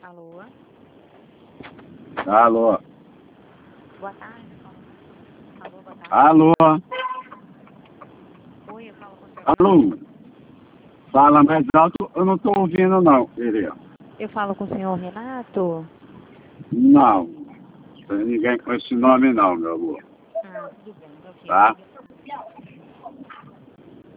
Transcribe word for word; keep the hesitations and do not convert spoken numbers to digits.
Alô? Alô? Boa tarde. Alô, boa tarde. Alô? Oi, eu falo com o senhor. Alô? Fala mais alto, eu não estou ouvindo não, querido. Eu falo com o senhor Renato? Não, não tem ninguém com esse nome não, meu amor. Ah, tudo bem, ok. Tá?